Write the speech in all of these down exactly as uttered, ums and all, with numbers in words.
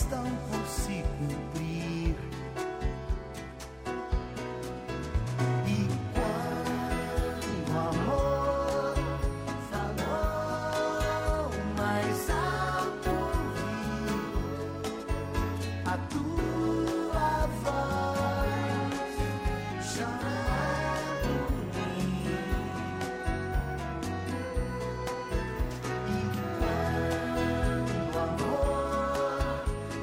estão por se cumprir. E quando o amor falou mais alto, ouvi a tua voz chamar por mim. E quando o amor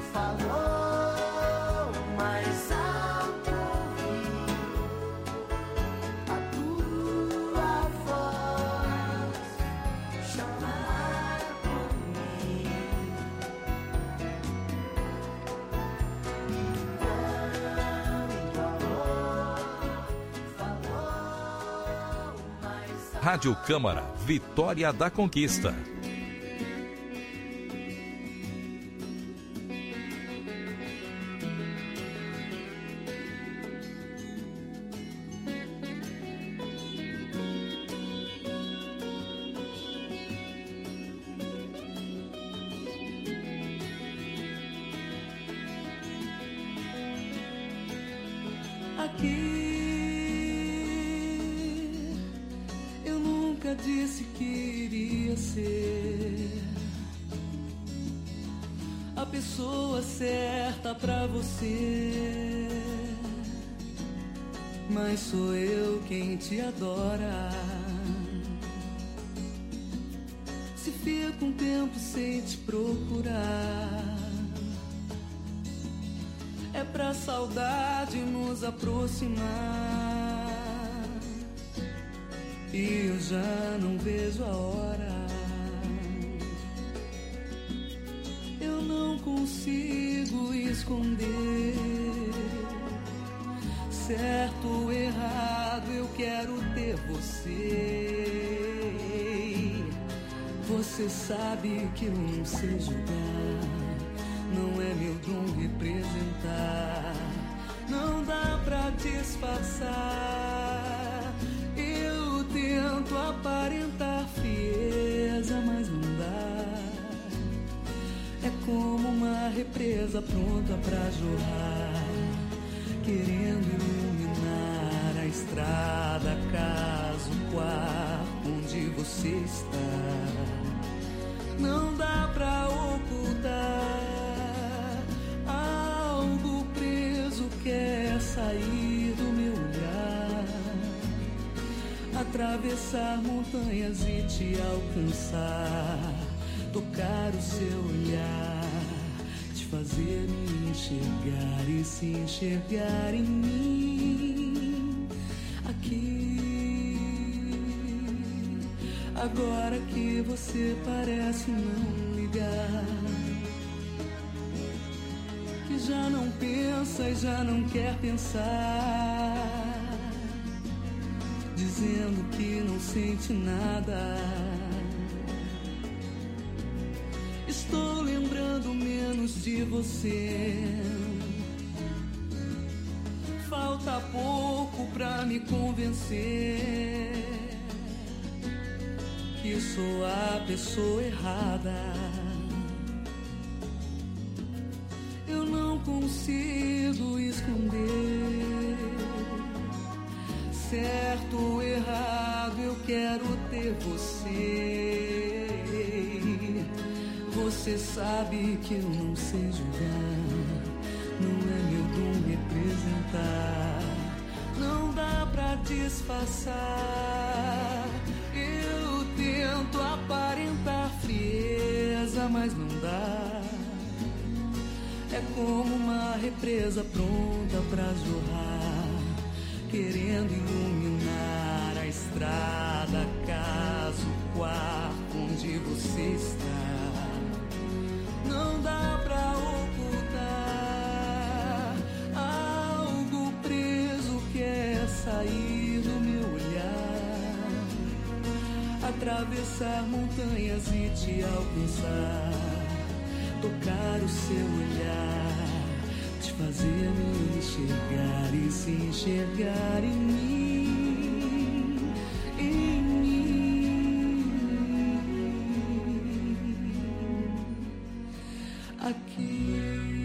falou mais alto, ouvi a tua voz chamar por mim. E quando o amor falou mais alto. Rádio Câmara, Vitória da Conquista. Aqui eu nunca disse que iria ser a pessoa certa pra você, mas sou eu quem te adora. Se fica um tempo sem te procurar, é pra saudade nos aproximar. E eu já não vejo a hora. Eu não consigo esconder. Certo ou errado, eu quero ter você. Você sabe que eu não sei julgar. Não é meu dom representar. Não dá pra disfarçar. Eu tento aparentar frieza, mas não dá. É como uma represa pronta pra jorrar, querendo iluminar a estrada, casa, o quarto onde você está. Não dá pra ocultar. Algo preso quer sair do meu olhar, atravessar montanhas e te alcançar, tocar o seu olhar, te fazer me enxergar e se enxergar em mim. Aqui, agora que você parece não ligar, que já não pensa e já não quer pensar, dizendo que não sente nada. Estou lembrando menos de você. Falta pouco pra me convencer que sou a pessoa errada. Eu não consigo esconder. Certo ou errado, eu quero ter você. Você sabe que eu não sei julgar. Não é meu dom representar. Não dá pra disfarçar. Eu tento aparentar frieza, mas não dá. É como uma represa pronta pra jorrar, querendo iluminar a estrada, a casa, o quarto onde você está. Não dá pra ocultar. Algo preso quer sair do meu olhar, atravessar montanhas e te alcançar, tocar o seu olhar, te fazer me enxergar e se enxergar em mim, em mim. Aqui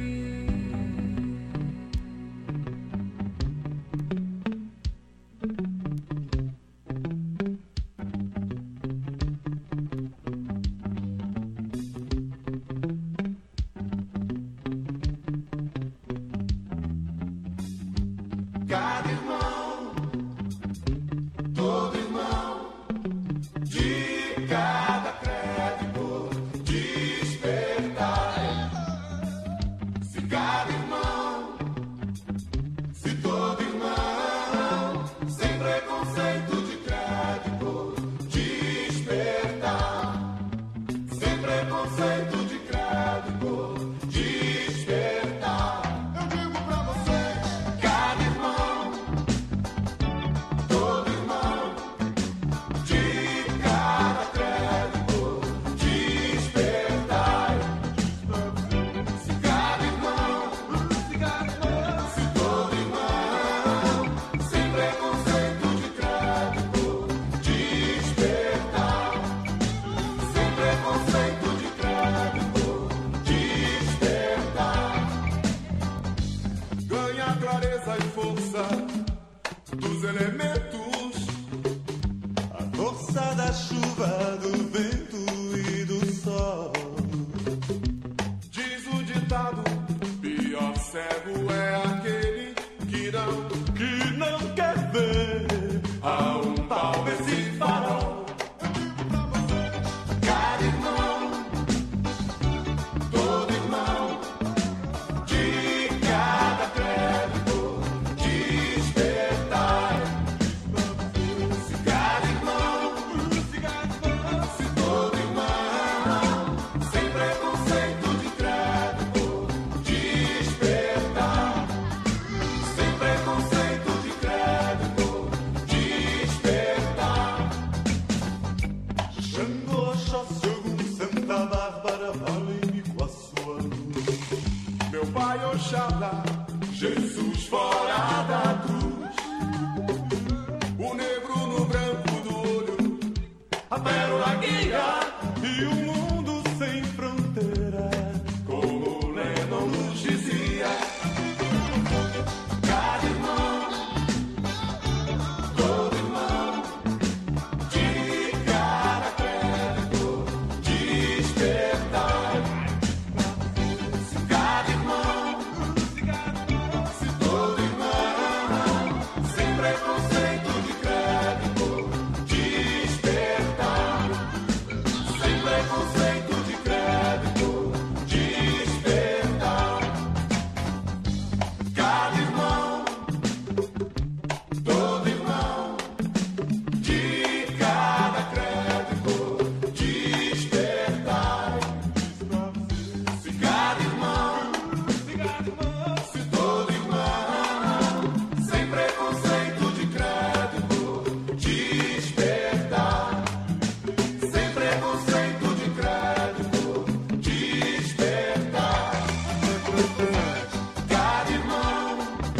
tem a clareza e força dos elementos, a força da chuva, do vento e do sol. Diz o ditado, pior cego é aquele que não, que não quer ver a um pau esse farol. Cada irmão, todo irmão, de cada crédito despertar. Se cada irmão, se todo irmão, sem preconceito de crédito despertar. Sem preconceito de crédito despertar. Xangô, Oxóssi, Ogum, Santa Bárbara, valem-me com a sua luz. Meu pai Oxalá, Jesus fora da cruz, o negro no branco do olho, a pérola guia e o mundo sem fronteira, como Lennon nos dizia. Cada irmão, todo irmão, de cada crédito despertar. Se cada irmão, se todo irmão, sem preconceito de crédito despertar. Sem preconceito de crédito despertar. Cada irmão, todo irmão, de cada crédito despertar. Se cada irmão, se todo irmão, sem preconceito de crédito despertar. Sem preconceito de crédito despertar. Cada irmão,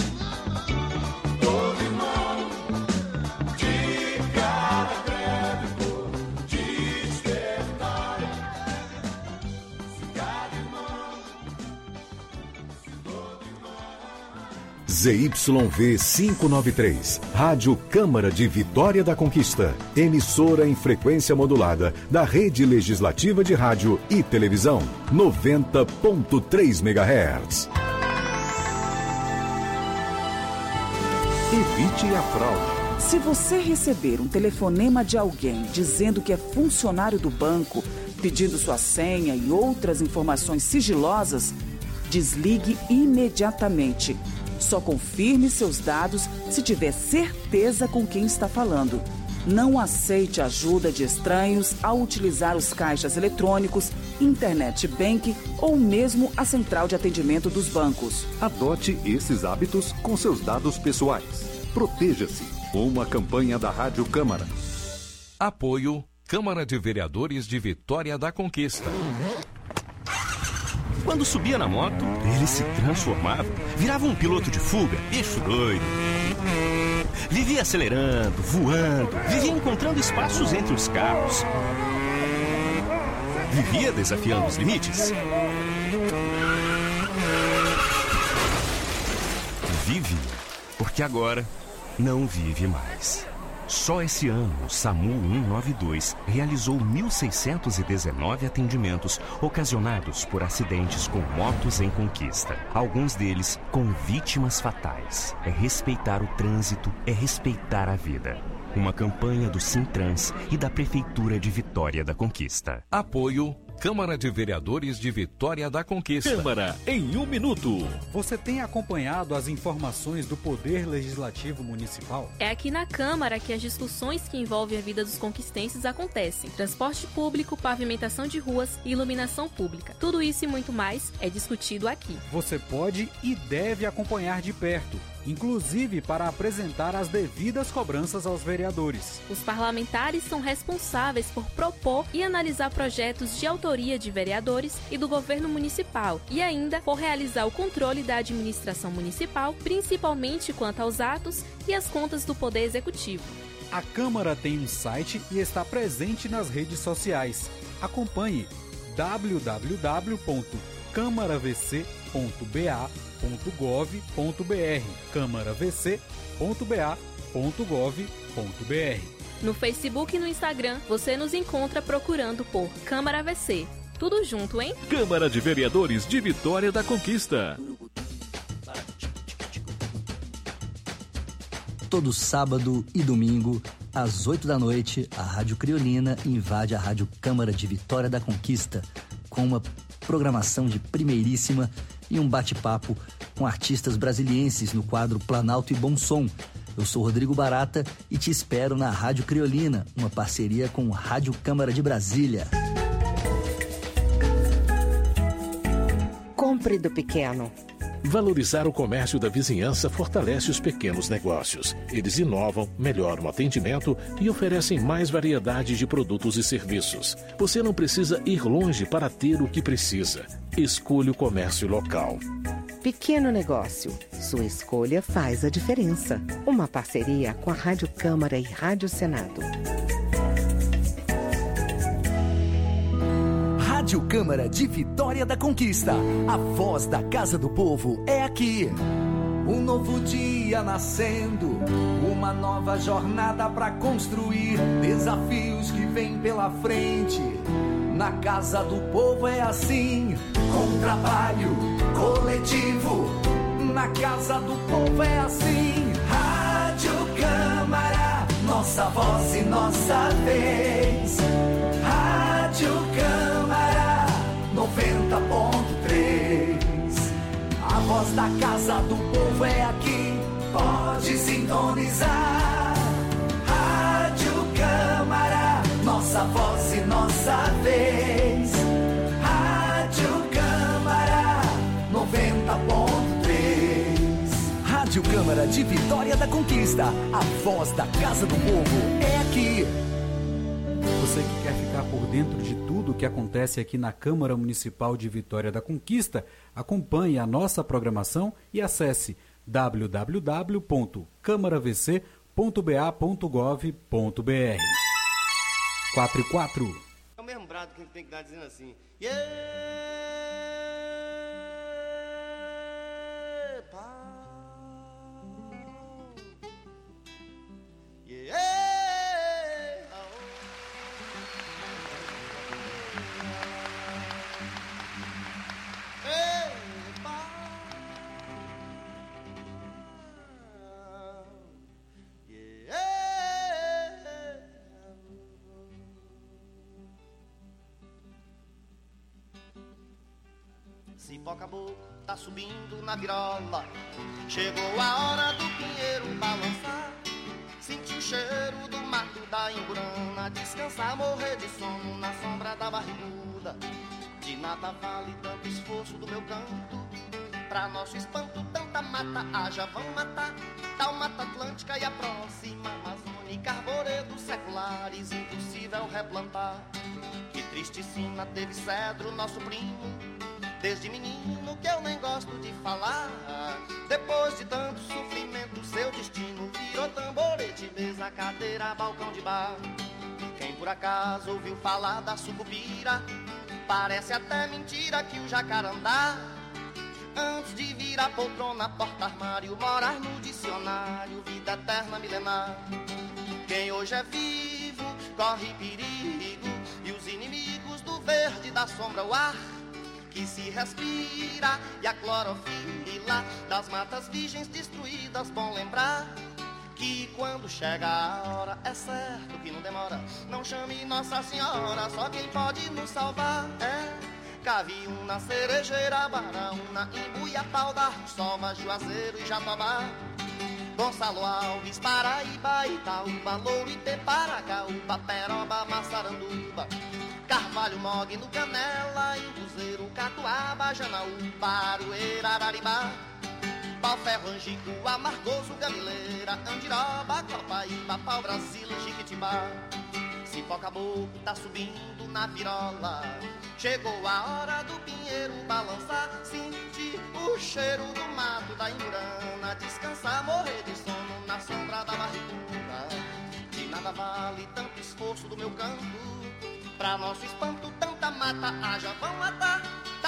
todo irmão, de cada crédito despertar. Se cada irmão, se todo irmão. Z Y V quinhentos e noventa e três, Rádio Câmara de Vitória da Conquista, emissora em frequência modulada da Rede Legislativa de Rádio e Televisão, noventa ponto três megahertz. Evite a fraude. Se você receber um telefonema de alguém dizendo que é funcionário do banco, pedindo sua senha e outras informações sigilosas, desligue imediatamente. Só confirme seus dados se tiver certeza com quem está falando. Não aceite ajuda de estranhos ao utilizar os caixas eletrônicos, internet banking ou mesmo a central de atendimento dos bancos. Adote esses hábitos com seus dados pessoais. Proteja-se. Uma campanha da Rádio Câmara. Apoio Câmara de Vereadores de Vitória da Conquista. Quando subia na moto, ele se transformava, virava um piloto de fuga, bicho doido. Vivia acelerando, voando, vivia encontrando espaços entre os carros. Vivia desafiando os limites. Vive, porque agora não vive mais. Só esse ano, o SAMU cento e noventa e dois realizou mil seiscentos e dezenove atendimentos ocasionados por acidentes com motos em conquista. Alguns deles com vítimas fatais. É respeitar o trânsito, é respeitar a vida. Uma campanha do Sintrans e da Prefeitura de Vitória da Conquista. Apoio Câmara de Vereadores de Vitória da Conquista. Câmara em um minuto. Você tem acompanhado as informações do Poder Legislativo Municipal? É aqui na Câmara que as discussões que envolvem a vida dos conquistenses acontecem. Transporte público, pavimentação de ruas e iluminação pública. Tudo isso e muito mais é discutido aqui. Você pode e deve acompanhar de perto, inclusive para apresentar as devidas cobranças aos vereadores. Os parlamentares são responsáveis por propor e analisar projetos de autoria de vereadores e do governo municipal e ainda por realizar o controle da administração municipal, principalmente quanto aos atos e às contas do Poder Executivo. A Câmara tem um site e está presente nas redes sociais. Acompanhe w w w ponto câmara v c ponto b a ponto gov ponto b r, câmara v c ponto b a ponto gov ponto b r. No Facebook e no Instagram, você nos encontra procurando por Câmara V C. Tudo junto, hein? Câmara de Vereadores de Vitória da Conquista. Todo sábado e domingo, às oito da noite, a Rádio Criolina invade a Rádio Câmara de Vitória da Conquista com uma programação de primeiríssima e um bate-papo com artistas brasilienses no quadro Planalto e Bom Som. Eu sou Rodrigo Barata e te espero na Rádio Criolina, uma parceria com Rádio Câmara de Brasília. Compre do pequeno. Valorizar o comércio da vizinhança fortalece os pequenos negócios. Eles inovam, melhoram o atendimento e oferecem mais variedade de produtos e serviços. Você não precisa ir longe para ter o que precisa. Escolha o comércio local. Pequeno negócio. Sua escolha faz a diferença. Uma parceria com a Rádio Câmara e Rádio Senado. Rádio Câmara de Vitória da Conquista. A voz da Casa do Povo é aqui. Um novo dia nascendo, uma nova jornada para construir, desafios que vêm pela frente. Na Casa do Povo é assim, com trabalho coletivo. Na Casa do Povo é assim. Rádio Câmara, nossa voz e nossa vez. Rádio Câmara noventa ponto três. A voz da Casa do Povo é aqui, pode sintonizar. Rádio Câmara, nossa voz e nossa vez. Rádio Câmara noventa ponto três. Rádio Câmara de Vitória da Conquista. A voz da Casa do Povo é aqui. Você que quer ficar por dentro de tudo o que acontece aqui na Câmara Municipal de Vitória da Conquista, acompanhe a nossa programação e acesse w w w ponto câmara v c ponto b a ponto gov ponto b r. quatro e quatro. É o mesmo brado que a gente tem que dar dizendo assim. Yeah, yeah. Cipó caboclo tá subindo na virola. Chegou a hora do pinheiro balançar. Senti o cheiro do mato da Imburana. Descansar, morrer de sono na sombra da barriguda. De nada vale tanto esforço do meu canto. Pra nosso espanto tanta mata haja, vão matar. Tal Mata Atlântica e a próxima Amazônica. Arvoredos seculares, impossível replantar. Que triste sina teve cedro, nosso primo. Desde menino que eu nem gosto de falar. Depois de tanto sofrimento, seu destino virou tamborete, mesa, cadeira, balcão de bar. Quem por acaso ouviu falar da sucupira, parece até mentira que o jacarandá, antes de vir a poltrona, porta-armário, morar no dicionário, vida eterna milenar. Quem hoje é vivo corre perigo, e os inimigos do verde da sombra o ar que se respira, e a clorofila das matas virgens destruídas. Bom lembrar que quando chega a hora, é certo que não demora. Não chame Nossa Senhora, só quem pode nos salvar é Caviúna, Cerejeira, Baraúna, Imbuiapau, da Russova, Juazeiro e Jatobá. Gonçalo Alves, Paraíba, Itaúba, Louro, Iteparagaúba, Peroba, Massaranduba, Carvalho, Mogno, Canela, Imbuzeiro, Catuaba, Janaúba, Aroeira, Araribá, Pau-Ferro, Angico, Amargoso, Gamileira, Andiroba, Copaíba, Pau-Brasil, Jiquitibá. Cipó caboclo tá subindo na virola. Chegou a hora do pinheiro balançar. Sentir o cheiro do mato da Imburana. Descansar, morrer de sono na sombra da barriguda. De nada vale tanto esforço do meu canto. Pra nosso espanto, tanta mata haja, vão matar. Tal Mata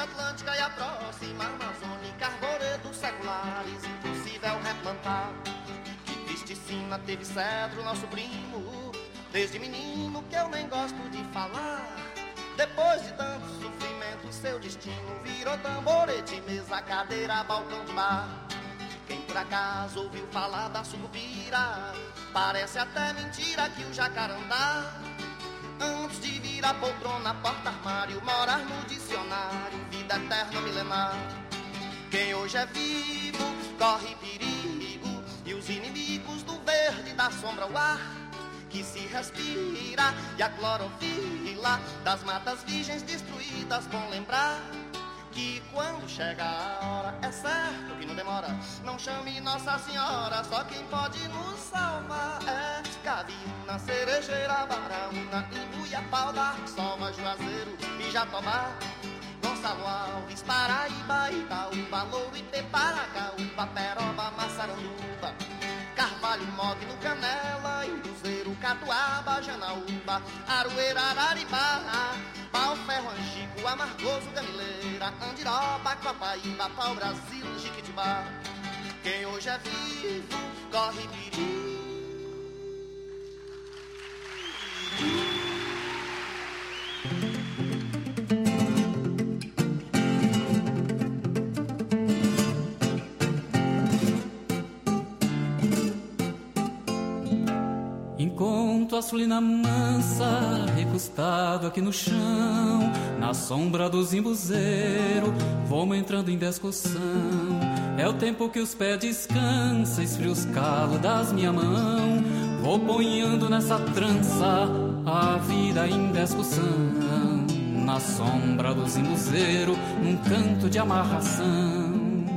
Atlântica e a próxima Amazônica, arvoredos seculares, impossível replantar. Que triste sina teve cedro, nosso primo, desde menino que eu nem gosto de falar. Depois de tanto sofrimento, seu destino virou tamborete, mesa, cadeira, balcão de bar. Quem por acaso ouviu falar da sucupira, parece até mentira que o jacarandá, antes de vir a poltrona, porta-armário, morar no dicionário, vida eterna milenar. Quem hoje é vivo corre perigo, e os inimigos do verde da sombra ao ar que se respira, e a clorofila das matas virgens destruídas. Bom lembrar que quando chega a hora, é certo que não demora. Não chame Nossa Senhora, só quem pode nos salvar é Cavina, Cerejeira, Baraúna, Imbuiapau, Sova, Juazeiro e Jatobá, Gonçalo Alves, Paraíba, Itaúba, Louité, Paracaúba, Peroba, Massaranduba, Carvalho, Mogno, Canela, Induzeiro, Catuaba, Janaúba, Aroeira, Araribá, Pau, Ferro, Angico, Amargoso, Gamileira, Andiroba, Copaíba, Pau, Brasil, Jiquitibá. Quem hoje é vivo corre perigo. Encontro a Sulina mansa, recostado aqui no chão, na sombra do zimbuzeiro, vamos entrando em discussão. É o tempo que os pés descansam, esfria os calos das minha mão. Vou ponhando nessa trança a vida em discussão, na sombra do zimbuzeiro, num canto de amarração.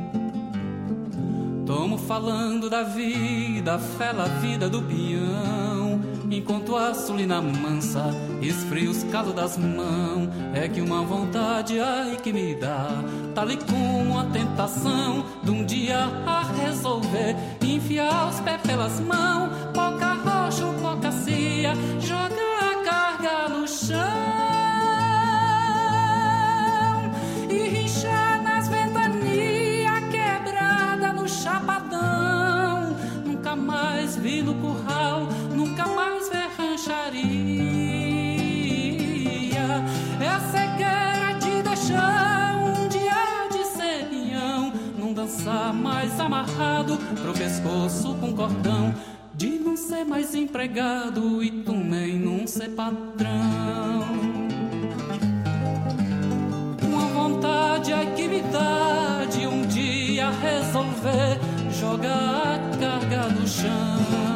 Tomo falando da vida, fela a vida do peão, enquanto a sulina mansa esfria os calos das mãos. É que uma vontade, ai, que me dá, tal e como a tentação de um dia a resolver enfiar os pés pelas mãos, pouca rocha, pouca cia, jogar a carga no chão e rinchar nas ventanias quebrada no chapadão. Nunca mais vi no curral, nunca mais ver rancharia. É a cegueira de deixar um dia de ser peão, não dançar mais amarrado pro pescoço com cordão, de não ser mais empregado e também não ser patrão. Uma vontade, ai, que me dá de um dia resolver jogar a carga no chão.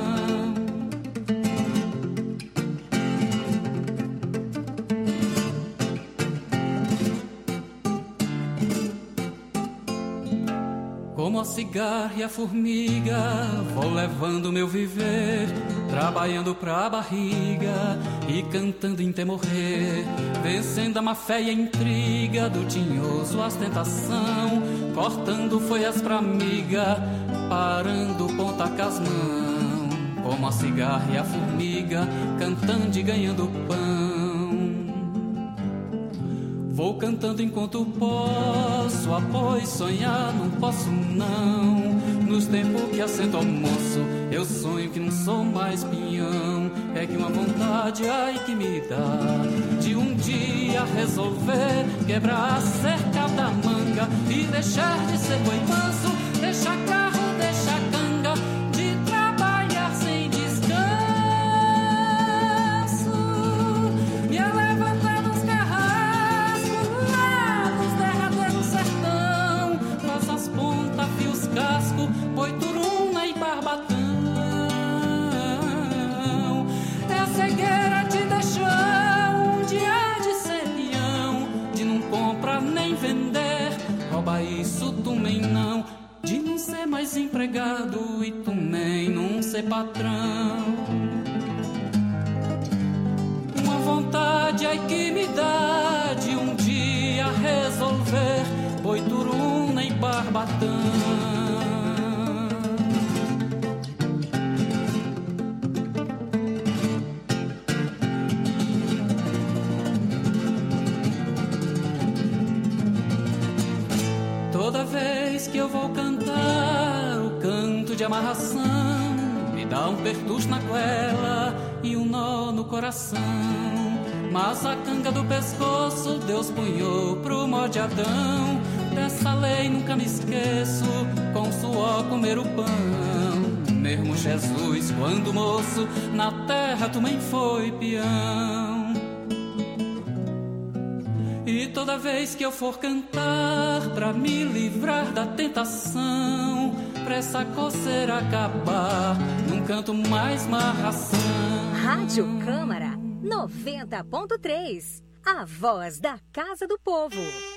Como a cigarra e a formiga, vou levando meu viver, trabalhando pra barriga e cantando em ter morrer, vencendo a má fé e a intriga do tinhoso, a ostentação, cortando folhas pra amiga, parando ponta com as mãos. Como a cigarra e a formiga, cantando e ganhando pão. Vou cantando enquanto posso, após sonhar não posso não. Nos tempos que assento almoço, eu sonho que não sou mais pinhão. É que uma vontade, ai, que me dá de um dia resolver quebrar a cerca da manga e deixar de ser boi manso, deixar carro, deixar canga, de trabalhar sem descanso, me levantar nos carrascos lá nos derradeiros sertão, faz as pontas, fia os cascos, boituruna e barbatão. É a cegueira de deixar um dia de ser peão, de não comprar nem vender, rouba isso também não, de não ser mais empregado e também não ser patrão. Uma vontade, ai, que me dá de um dia resolver boituruna e barbatão. de amarração me dá um pertusto na goela e um nó no coração. Mas a canga do pescoço Deus punhou pro mó de Adão. Dessa lei nunca me esqueço, com suor comer o pão. Mesmo Jesus, quando moço, na terra também foi peão. E toda vez que eu for cantar, pra me livrar da tentação, pra essa coceira acabar, não canto mais marração. Rádio Câmara noventa ponto três, a voz da Casa do Povo.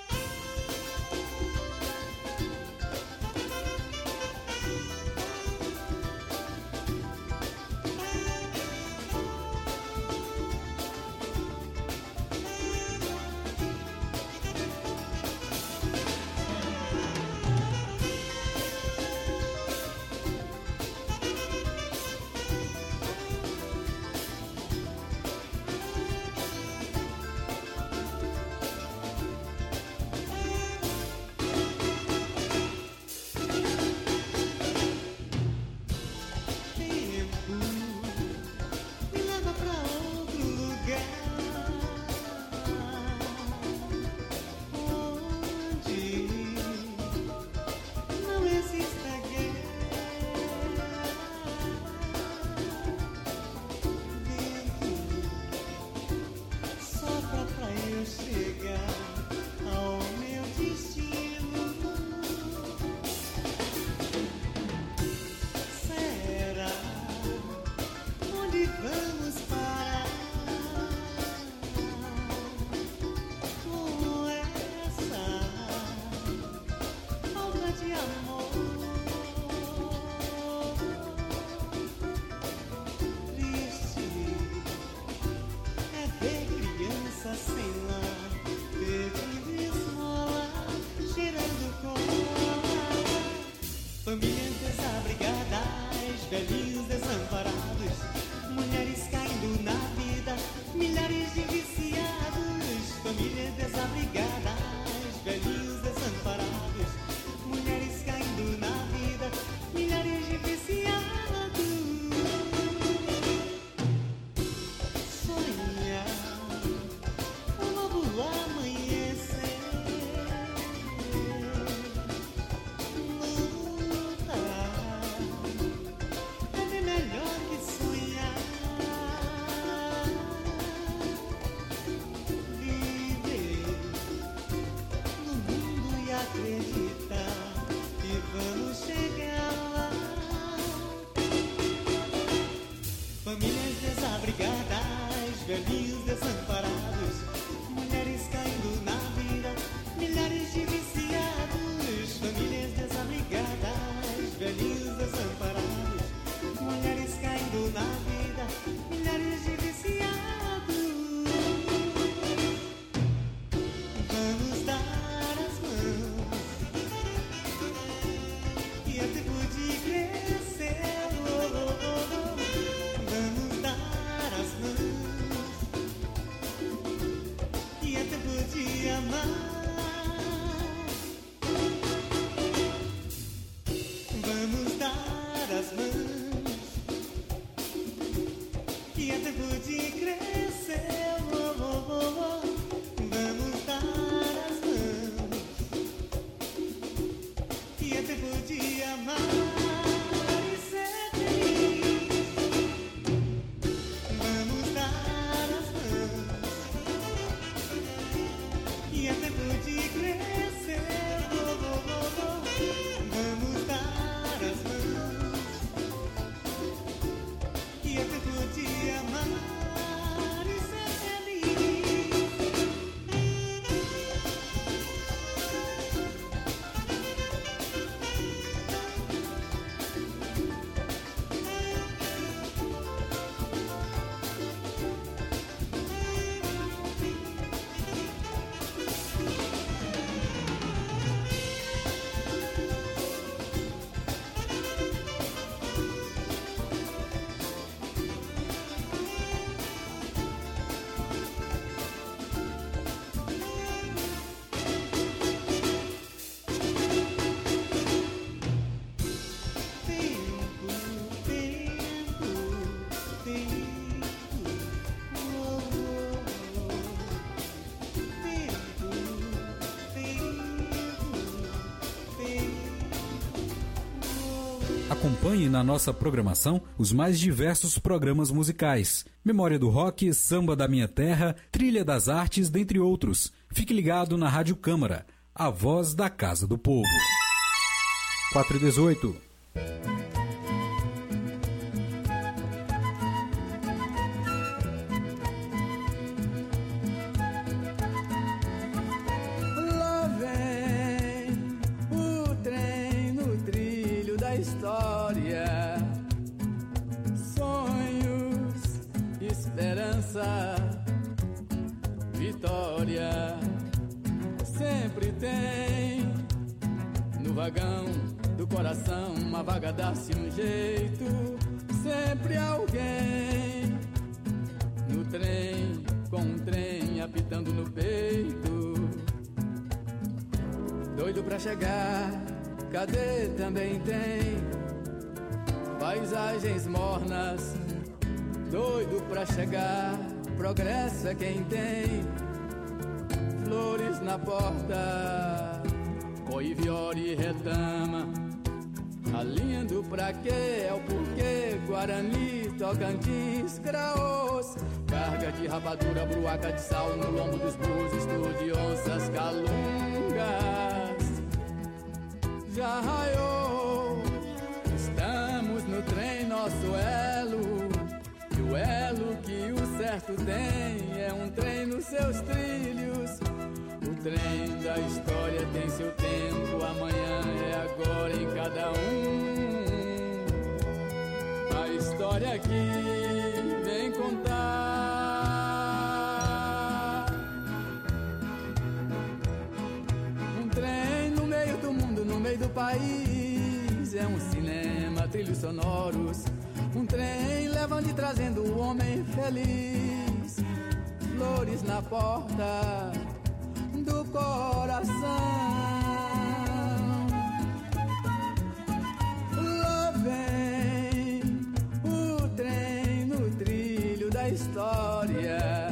Famílias desabrigadas, velhinhos desamparados, mulheres caindo na vida, milhares de viciados. Famílias desabrigadas, velhinhos desamparados, mulheres caindo na vida, milhares de viciados. Sonhar um novo amanhecer, lutar Acompanhe na nossa programação os mais diversos programas musicais. Memória do Rock, Samba da Minha Terra, Trilha das Artes, dentre outros. Fique ligado na Rádio Câmara, a voz da Casa do Povo. quatro e dezoito. Vitória sempre tem no vagão do coração uma vaga, dá-se um jeito, sempre alguém no trem, com um trem apitando no peito, doido pra chegar, cadê também tem paisagens mornas, doido pra chegar, progresso é quem tem flores na porta, Coiviori retama, alinhando pra quê, é o porquê, Guarani, Tocantins, Graôs, carga de rapadura, bruaca de sal no lombo dos burros, estudo de onças, calungas, já raiou, estamos no trem, nosso elo, e o elo que o certo tem é um trem nos seus trilhos. O trem da história tem seu tempo, amanhã é agora em cada um. A história aqui vem contar. Um trem no meio do mundo, no meio do país, é um cinema, trilhos sonoros. Um trem levando e trazendo o homem feliz, flores na porta do coração. Lá vem o trem no trilho da história,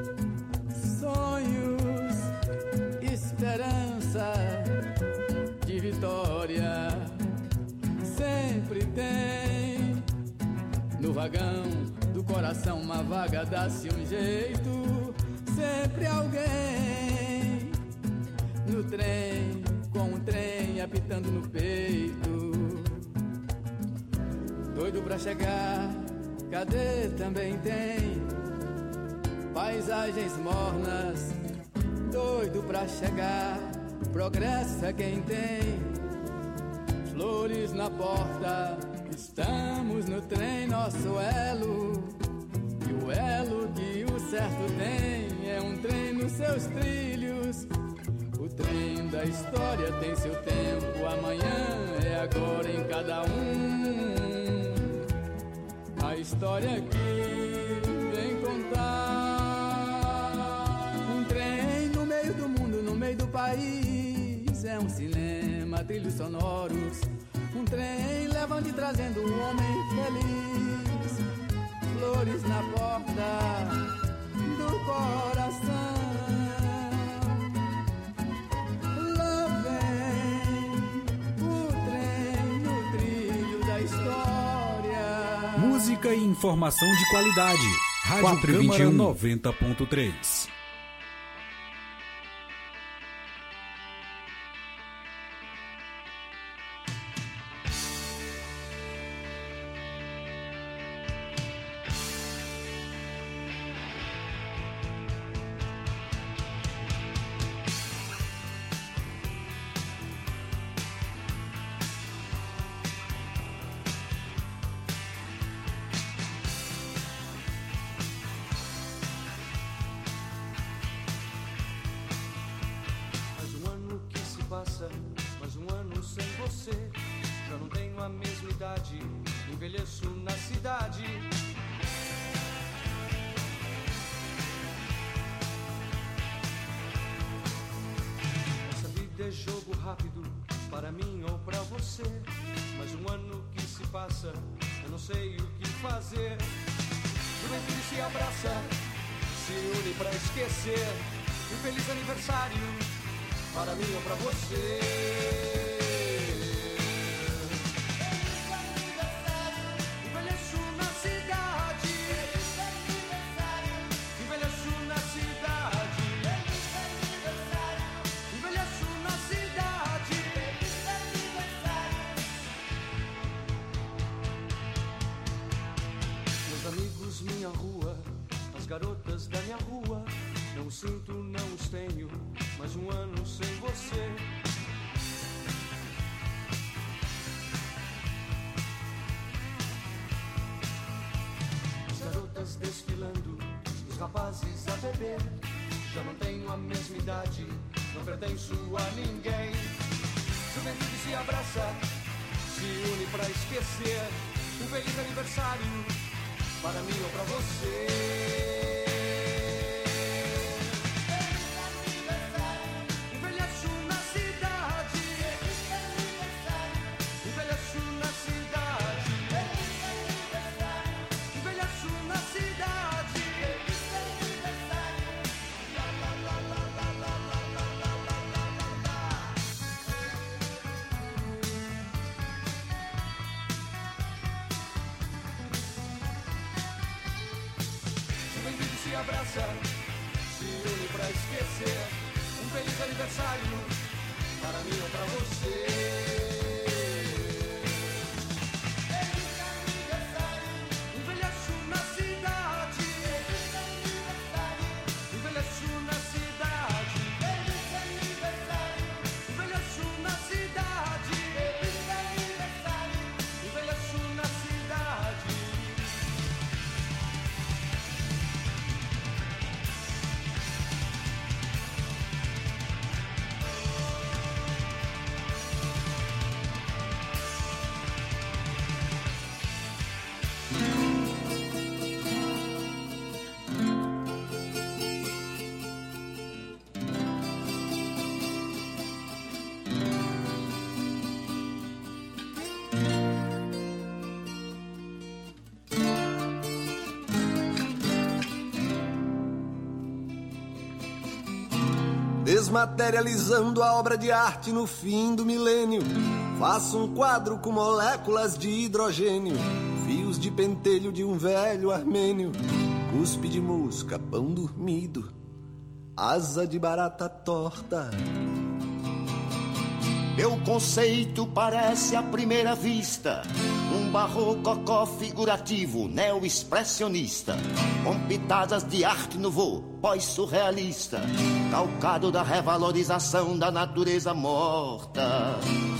sonhos, esperança de vitória, sempre tem no vagão do coração uma vaga, dá-se um jeito, sempre alguém no trem, com um trem apitando no peito, doido pra chegar, cadê também tem paisagens mornas, doido pra chegar, progresso é quem tem flores na porta, estamos no trem, nosso elo, e o elo que o certo tem é um trem nos seus trilhos. O trem da história tem seu tempo, amanhã é agora em cada um. A história aqui vem contar. Um trem no meio do mundo, no meio do país, é um cinema, trilhos sonoros. Um trem levando e trazendo um homem feliz, flores na porta do coração. Lá vem o trem no trilho da história. Música e informação de qualidade. Rádio Câmara noventa ponto três. Mais um ano sem você, já não tenho a mesma idade, envelheço na cidade. Essa vida é jogo rápido, para mim ou pra você. Mais um ano que se passa, eu não sei o que fazer. Juventude se abraça, se une pra esquecer. Um feliz aniversário para mim ou pra você. garotas da minha rua. Não os sinto, não os tenho, mais um ano sem você. As garotas desfilando, os rapazes a beber. Já não tenho a mesma idade, não pertenço a ninguém. Juventude se abraça, se une pra esquecer. Um feliz aniversário para mim ou pra você. Abraça, se une pra esquecer. Um feliz aniversário para mim ou pra você. Desmaterializando a obra de arte no fim do milênio, faço um quadro com moléculas de hidrogênio, fios de pentelho de um velho armênio, cuspe de mosca, pão dormido, asa de barata torta. Meu conceito parece à primeira vista um barrococó figurativo neo-expressionista, com pitadas de arte nouveau, pós-surrealista, calcado da revalorização da natureza morta.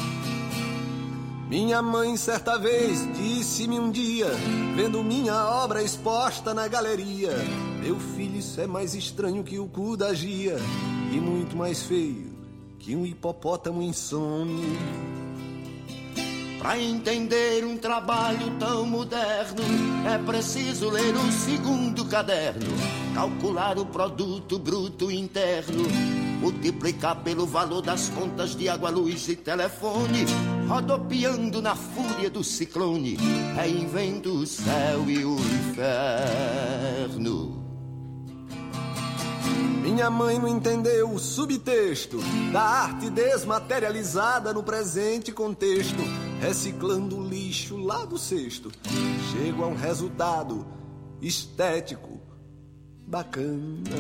Minha mãe certa vez disse-me um dia, vendo minha obra exposta na galeria: meu filho, isso é mais estranho que o cu da Gia, e muito mais feio que um hipopótamo insone. Pra entender um trabalho tão moderno, é preciso ler o segundo caderno, calcular o produto bruto interno, multiplicar pelo valor das contas de água, luz e telefone, rodopiando na fúria do ciclone, reinvento o céu e o inferno. Minha mãe não entendeu o subtexto da arte desmaterializada no presente contexto, reciclando o lixo lá do cesto, chego a um resultado estético bacana.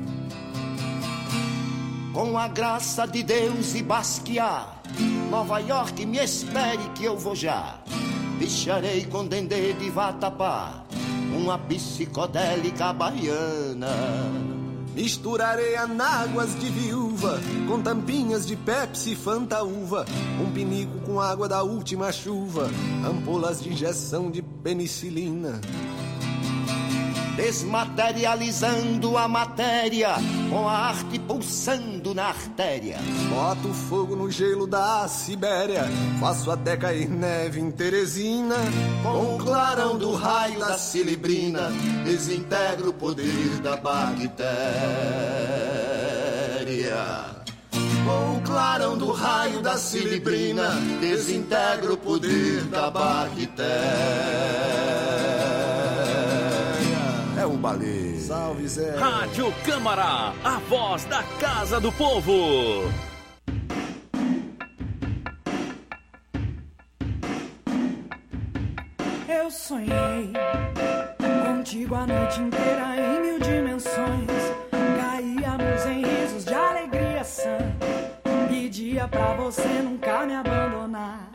Com a graça de Deus e Basquiat, Nova York me espere que eu vou já. Bicharei com dendê de vatapá, uma psicodélica baiana. Misturarei anáguas de viúva com tampinhas de Pepsi e Fanta uva, um pinico com água da última chuva, ampolas de injeção de penicilina. Desmaterializando a matéria com a arte pulsando na artéria. Boto fogo no gelo da Sibéria, faço até cair neve em Teresina. Com o clarão do raio da silibrina, desintegro o poder da bactéria. Com o clarão do raio da silibrina, desintegro o poder da bactéria. É um balé. Salve, Zé. Rádio Câmara, a voz da Casa do Povo. Eu sonhei contigo a noite inteira em mil dimensões. Caíamos em risos de alegria sã. Pedia pra você nunca me abandonar.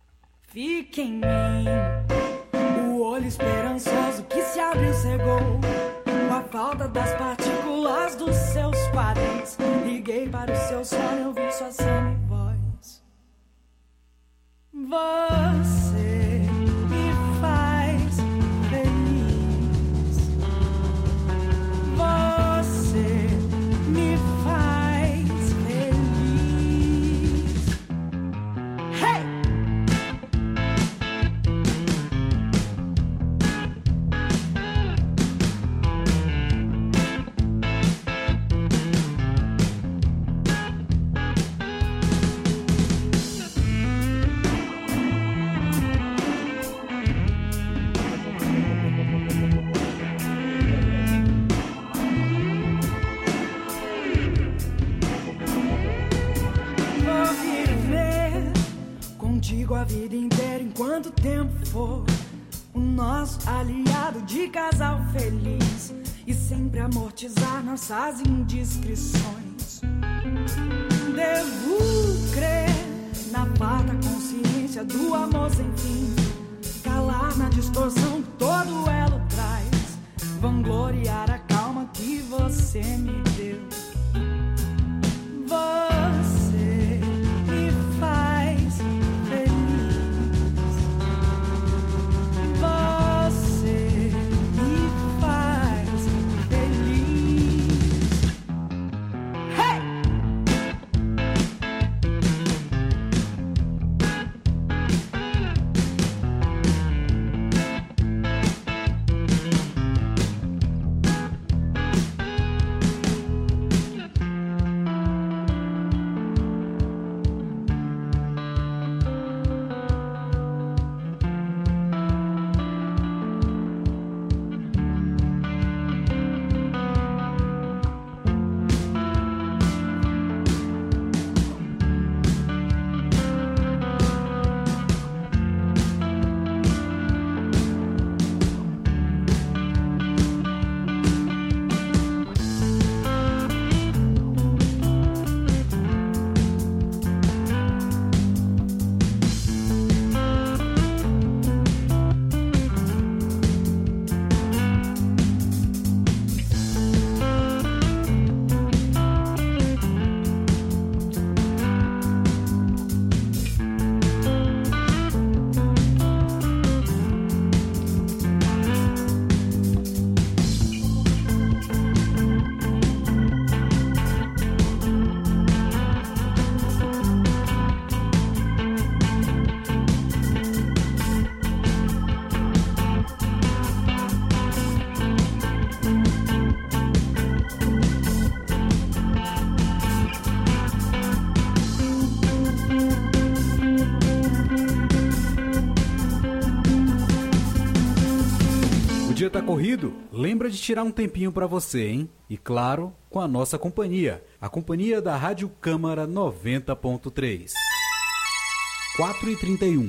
Fique em mim. O olho esperançoso que se abriu cegou. das partículas dos seus quadris. Liguei para o seu sono, eu vi sua semi-voz. Você me faz feliz. Você me faz feliz. Hey! A vida inteira, enquanto o tempo for, o nosso aliado de casal feliz, e sempre amortizar nossas indiscrições. Devo crer na farta consciência do amor sem fim, calar na distorção que todo elo traz, vangloriar a calma que você me deu. Você me faz dia tá corrido? Lembra de tirar um tempinho para você, hein? E claro, com a nossa companhia, a companhia da Rádio Câmara noventa ponto três. quatro e trinta e um.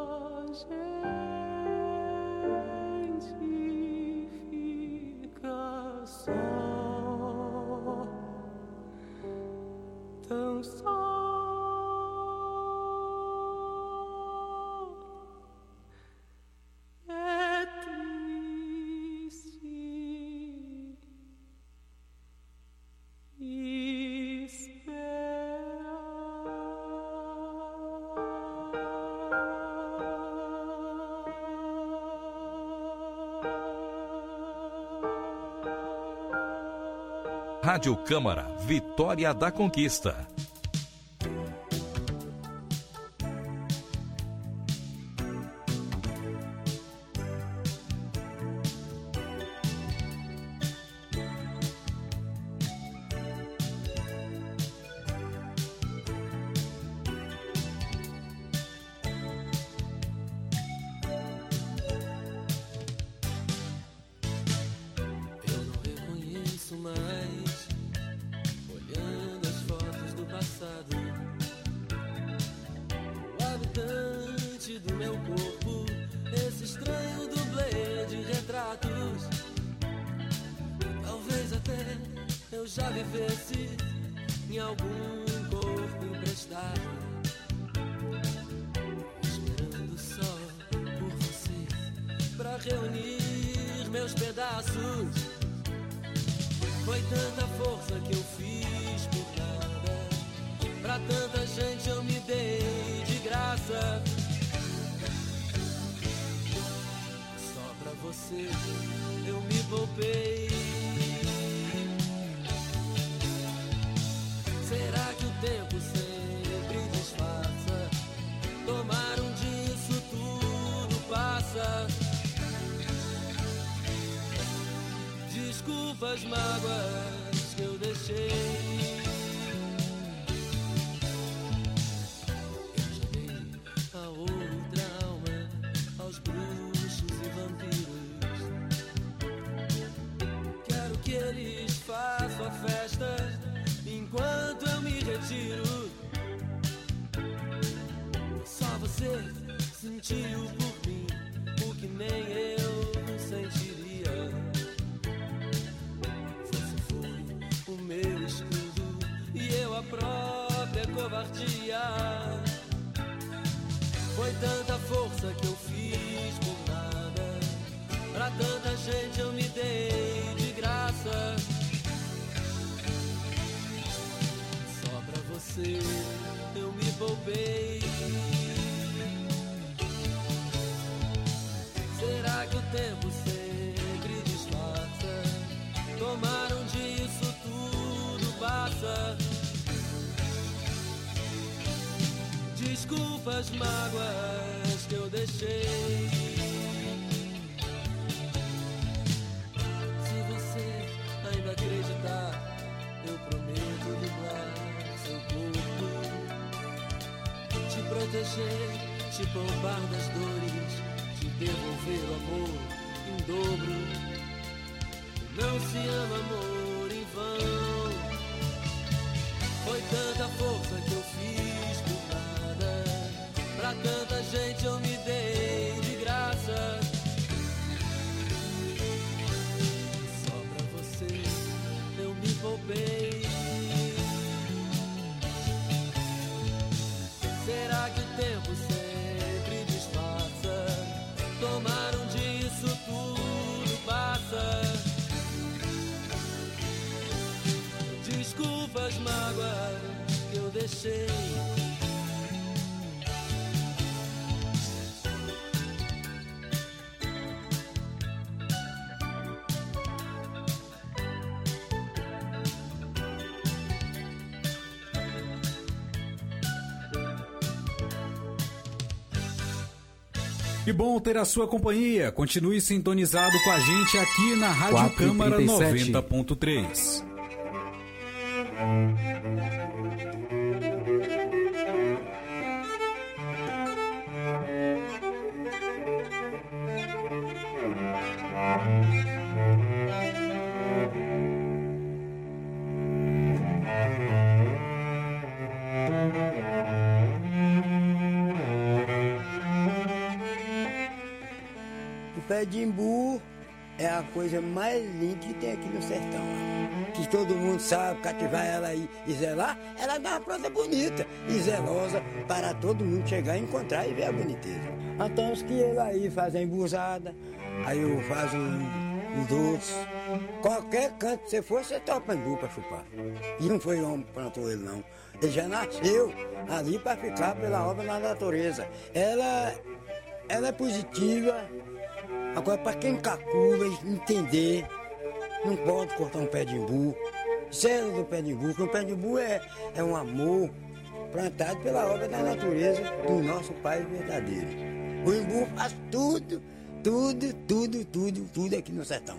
Fica Rádio Câmara, Vitória da Conquista. As mágoas que eu deixei, eu já dei a outra alma aos bruxos e vampiros. Quero que eles façam a festa enquanto eu me retiro. Só você sentiu por mim o que nem eu sentiria. Própria covardia. Foi tanta força que eu fiz por nada. Pra tanta gente eu me dei de graça. Só pra você eu me poupei. Será que o tempo sempre disfarça? Tomaram disso tudo passa. Desculpa as mágoas que eu deixei. Se você ainda acreditar, eu prometo livrar seu corpo, te proteger, te poupar das dores, te devolver o amor em dobro. Não se ama amor em vão. Foi tanta força que eu fiz por nada. Pra tanta gente eu me dei de graça. Só pra você eu me poupei. Será que o tempo sempre disfarça? Tomaram disso tudo passa. Desculpa as mágoas que eu deixei. Que bom ter a sua companhia. Continue sintonizado com a gente aqui na Rádio Câmara noventa ponto três. O pé de imbu é a coisa mais linda que tem aqui no sertão. Que todo mundo sabe, cativar ela aí e zelar, ela dá uma planta bonita e zelosa para todo mundo chegar e encontrar e ver a boniteza. Então os que ele aí fazem embusada, aí eu faço um, um doce. Qualquer canto que você for, você topa imbu para chupar. E não foi homem que plantou ele, não. Ele já nasceu ali para ficar pela obra da natureza. Ela, ela é positiva. Agora, para quem calcula e entender, não pode cortar um pé de imbu, Celo do pé de burro, porque o pé de burro é, é um amor plantado pela obra da natureza do nosso Pai verdadeiro. O imbu faz tudo, tudo, tudo, tudo, tudo aqui no sertão.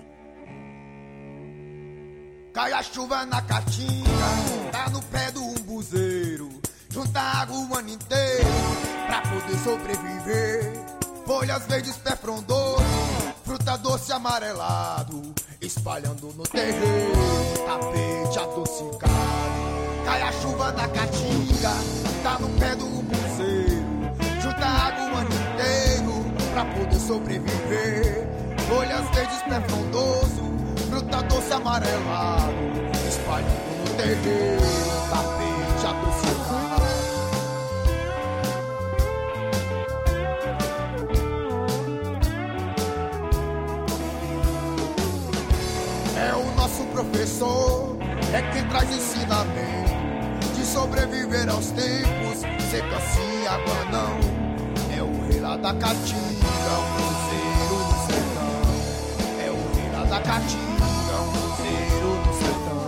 Cai a chuva na caatinga, tá no pé do umbuzeiro. Junta água o ano inteiro pra poder sobreviver. Folhas verdes, pé frondoso, fruta doce amarelado, espalhando no terreiro, tapete adocicado. Cai a chuva na caatinga, tá no pé do umbuzeiro. Junta água o ano inteiro pra poder sobreviver. Folhas verdes, pé frondoso, fruta doce amarelado, espalhando no terreiro, tapete adocicado. É o nosso professor, é quem traz ensinamento de sobreviver aos tempos, seca assim, água não. É o rei lá da caatinga, um cruzeiro no sertão. É o rei lá da caatinga, um cruzeiro no sertão.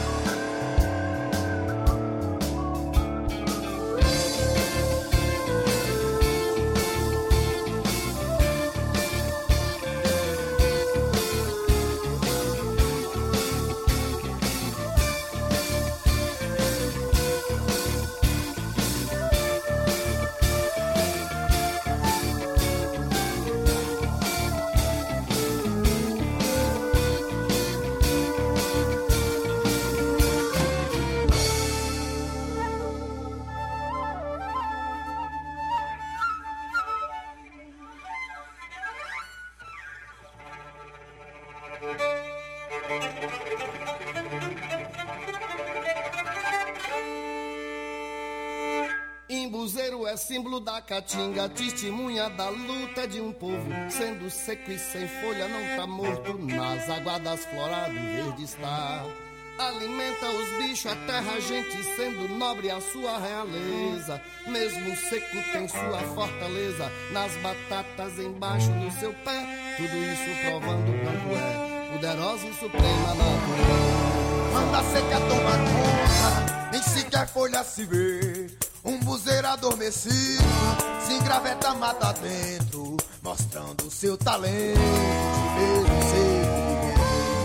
Imbuzeiro é símbolo da caatinga, testemunha da luta de um povo. Sendo seco e sem folha, não tá morto, nas aguadas florado verde está. Alimenta os bichos, a terra, a gente, sendo nobre a sua realeza. Mesmo seco tem sua fortaleza, nas batatas embaixo do seu pé. Tudo isso provando quanto é poderosa e suprema natureza. Manda seca tomar conta, nem sequer folha se vê. Um buzeiro adormecido, se engraveta mata dentro, mostrando seu talento de mesmo ser viver.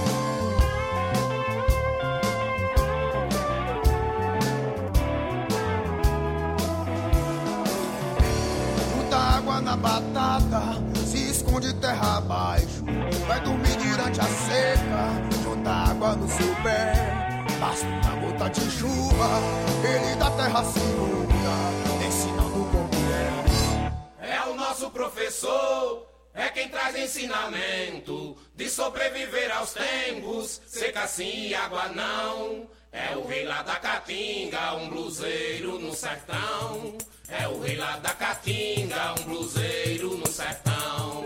Junta água na batata, se esconde terra abaixo. Vai dormir durante a seca, junta água no seu pé. Basta uma gota de chuva, ele da terra se inunda, ensinando como é. É o nosso professor, é quem traz ensinamento de sobreviver aos tempos, seca sim, água não. É o rei lá da caatinga, um bluseiro no sertão. É o rei lá da caatinga, um bluseiro no sertão.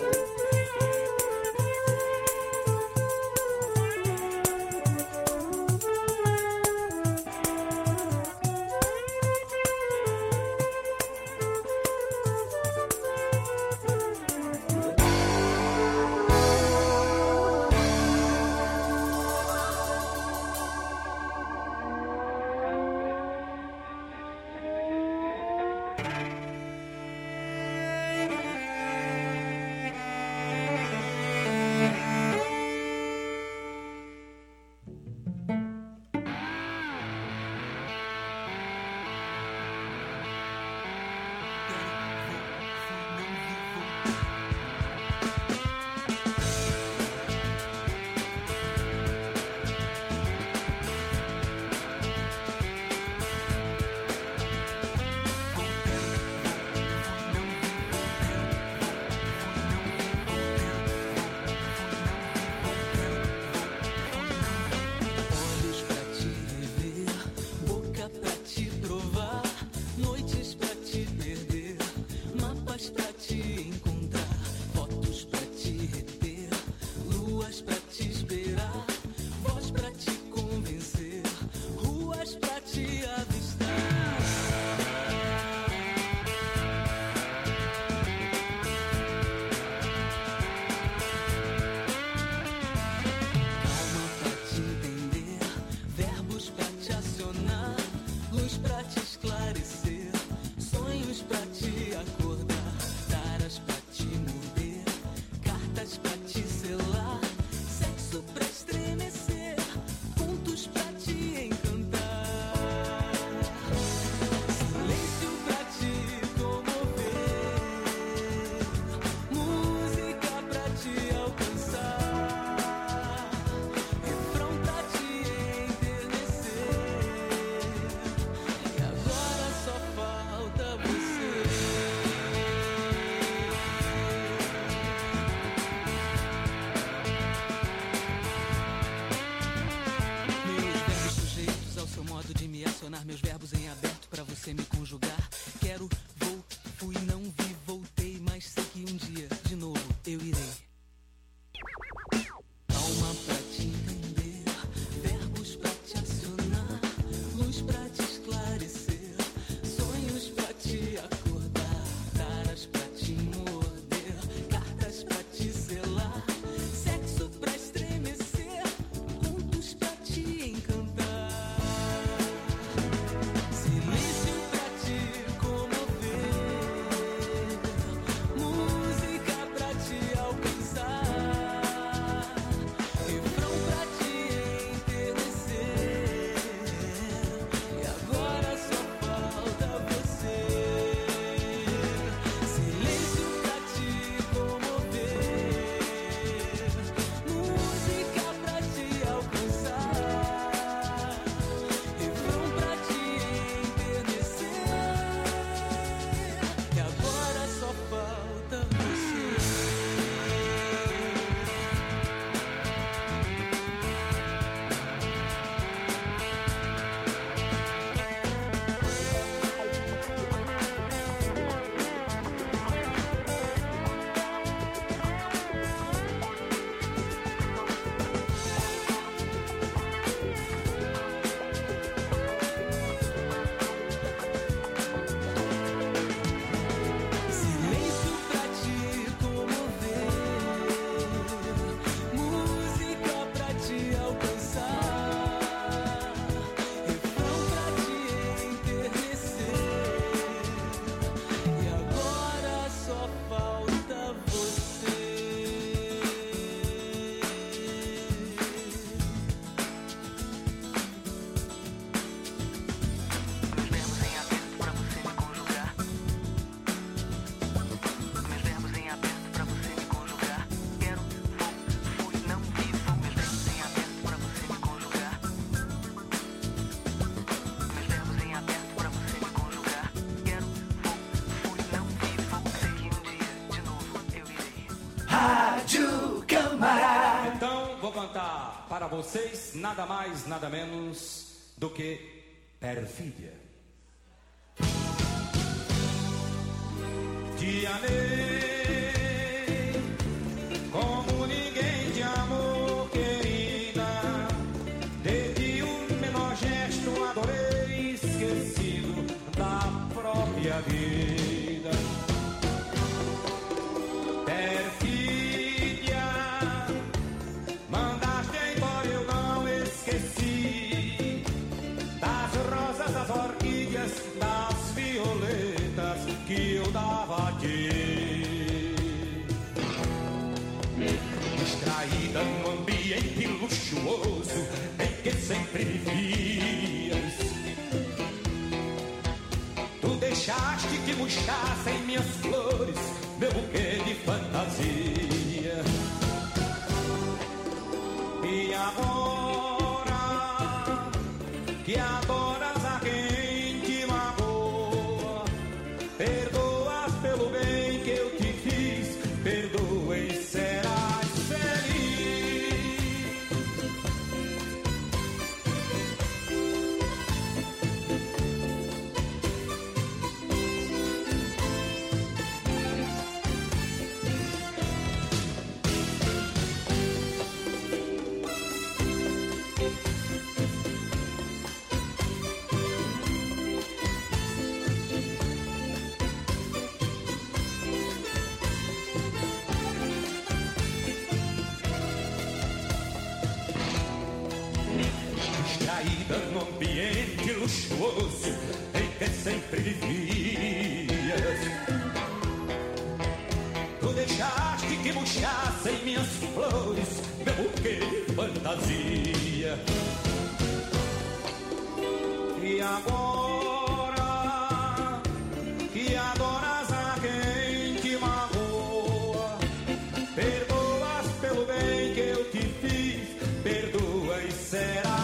para vocês nada mais, nada menos do que Perfídia. Te amei como ninguém te amou, querida. Desde o menor gesto adorei, esquecido da própria vida. Perfídia, mandaste embora, eu não esqueci das rosas, das orquídeas, das violetas que eu dava a ti. Distraída num ambiente luxuoso em que sempre vivias, tu deixaste que murchassem minhas flores, meu buquê de fantasia. E agora que adoras a quem te magoa, perdoas pelo bem que eu te fiz, perdoa e serás feliz. Distraída no ambiente luxuoso em que sempre vivias, tu deixaste que murchassem minhas flores, meu buquê de fantasia. E agora que adoras a quem te magoa, perdoas pelo bem que eu te fiz, perdoa e serás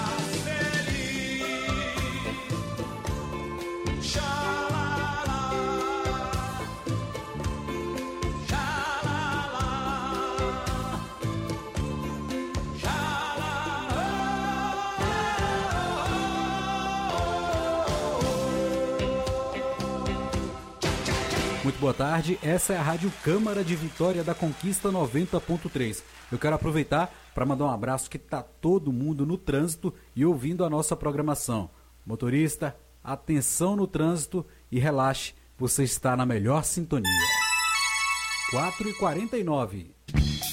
Muito boa tarde, essa é a Rádio Câmara de Vitória da Conquista noventa ponto três. Eu quero aproveitar para mandar um abraço que está todo mundo no trânsito e ouvindo a nossa programação. Motorista, atenção no trânsito e relaxe, você está na melhor sintonia. quatro e quarenta e nove.